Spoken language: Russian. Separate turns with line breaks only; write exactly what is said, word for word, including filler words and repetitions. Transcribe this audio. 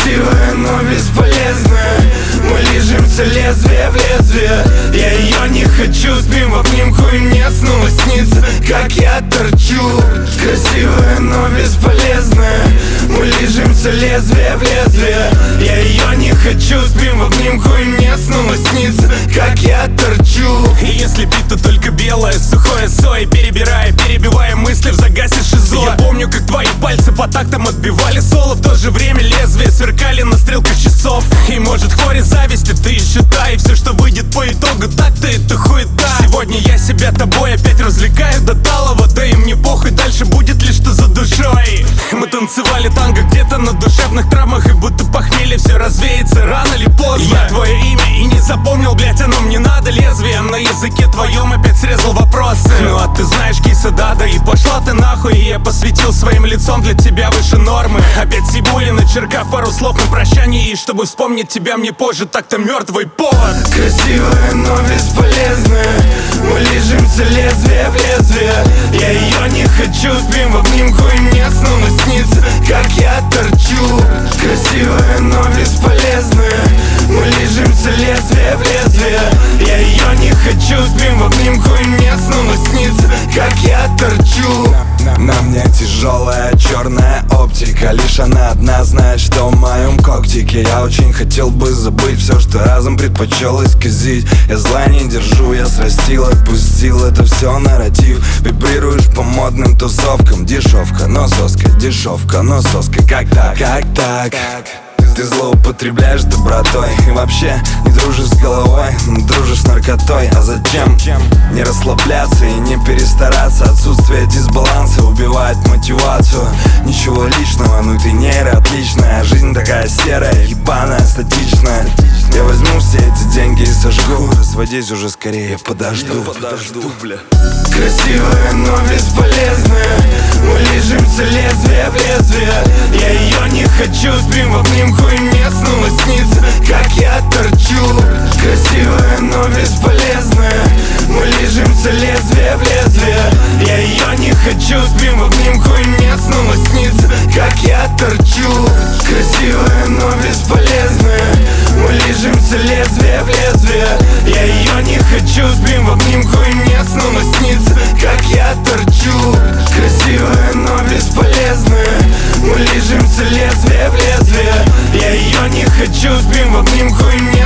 Красивая, но бесполезная. Мы лижемся лезвие в лезвие. Я ее не хочу, спим в обнимку, и мне снова снится, как я торчу. Красивая, но бесполезная. Мы лижемся лезвие в лезвие. Я ее не хочу, спим в обнимку, и мне снова снится, как я торчу.
И если пить, то только белое, сухое сой, перебирая, перебивая мысли в загасе шизо. Я помню, как твои пальцы по тактам отбивали соло. В то же время лезвия сверкали на стрелках часов. И может в хоре зависти ты считай, и все, что выйдет по итогу, так-то это хуета. Сегодня я себя тобой опять развлекаю до талого. Да и мне похуй, дальше будет лишь что за душой. Мы танцевали танго где-то на душевных травмах, и будто похмелье все развеется рано или поздно. Я твое имя и не запомнил, блять, оно мне надо. Лезвие на языке твоем опять срезал вопросы. Ну а ты знаешь, киса дада, и пошла ты нахуй. И я посвятил своим лицом для тебя выше нормы. Опять сибули, начеркав пару слов на прощание. И чтобы вспомнить тебя мне позже, так-то мертвый повод.
Красивая, но бесполезная. Мы лижемся лезвие в лезвие. Я ее не хочу, спим в обнимку, и мне снова снится, как я торчу. Красивая, но бесполезная. Мы лижемся лезвие в лезвие. Я ее не хочу, спим в обнимку, и мне снова снится, как я торчу.
На мне тяжелая черная оптика. Лишь она одна знает, что в моем когтике. Я очень хотел бы забыть все, что разом предпочел исказить. Я зла не держу, я срастил, отпустил. Это все нарратив. Вибрируешь по модным тусовкам. Дешевка, но соска, дешевка, но соска. Как так? Как так? Ты злоупотребляешь добротой и вообще не дружишь с головой, но дружишь с наркотой. А зачем? Не расслабляться и не перестараться. Отсутствие дисбаланса убивает мотивацию. Ничего личного, ну ты нейро отличная. Жизнь такая серая, ебаная, статичная. Я возьму все эти деньги и сожгу. Разводись уже скорее, подожду, подожду, бля.
Красивая, но бесполезная. Мы лижемся лезвие в лезвие. Я ее не хочу, спим в обнимку, и мне снова снится, как я торчу. Красивая, но бесполезная. Мы лижемся лезвие в лезвие. Я ее не хочу, спим в обнимку, и мне снова снится, как я торчу. Красивая, но бесполезная. Мы лижемся лезвие в лезвие. Я ее не хочу, спим в обнимку, и мне снова снится, как я торчу. Красивая, но бесполезная. Мы лижемся лезвие в лезвие. Я ее не хочу, спим в обнимку, и мне